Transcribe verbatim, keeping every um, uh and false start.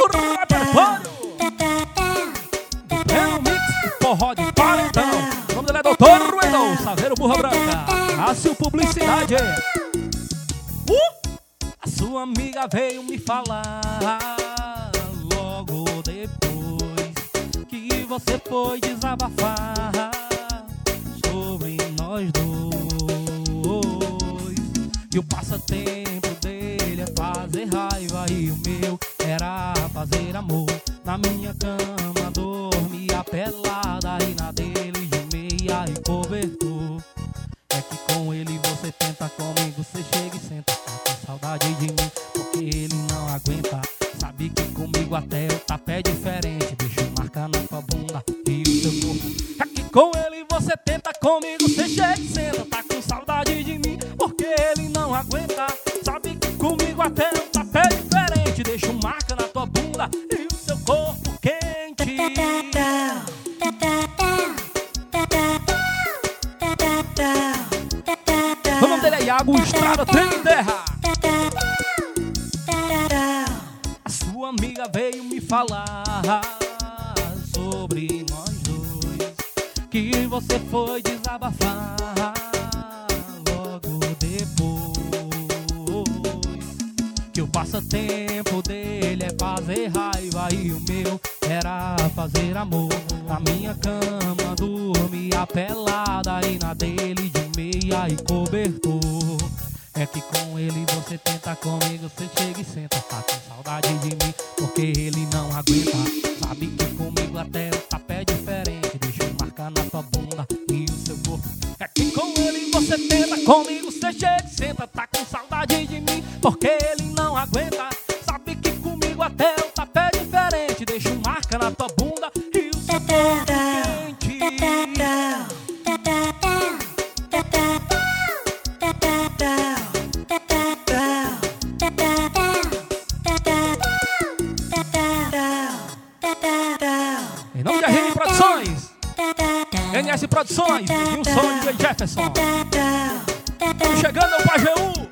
repertório é um mix de forró de paredão. O nome dele é doutor Ruedão, Saveiro Burra Branca. Cássio Publicidade. uh! A sua amiga veio me falar logo depois que você foi desabafar sobre nós dois. E o passatempo dele é fazer raiva e o meu era fazer amor. Na minha cama dormia pelada e na dele de meia e cobertor. É que com ele você tenta, comigo você chega e senta. Tá com saudade de mim porque ele não aguenta. Sabe que comigo até o tapé é diferente. Deixa eu marcar na tua bunda e o teu corpo. É que com ele você tenta, comigo você chega e senta. Tá com saudade de mim porque ele não aguenta. Sabe que comigo até o tapé é diferente. Deixa eu marcar na tua bunda e o seu corpo quente. O nome dele é Iago Estrada, Trem e Terra. A sua amiga veio me falar sobre nós dois, que você foi desabafar logo depois. Que o passatempo dele é fazer raiva e o meu era fazer amor. Na minha cama dormia pelada e na dele de meia e cobertor. É que com ele você tenta, comigo você chega e senta. Tá com saudade de mim porque ele não aguenta. Sabe que comigo até o tapé é diferente. Deixa eu marcar na tua bunda e o seu corpo. É que com ele você tenta, comigo você chega e senta. Tá com saudade de mim porque ele não aguenta. Sabe que comigo até o tapé é diferente. Deixa eu marcar na tua bunda e o seu corpo quente. Em nome de R N Produções, N S Produções e o som de Jefferson. Estamos chegando ao P A G U.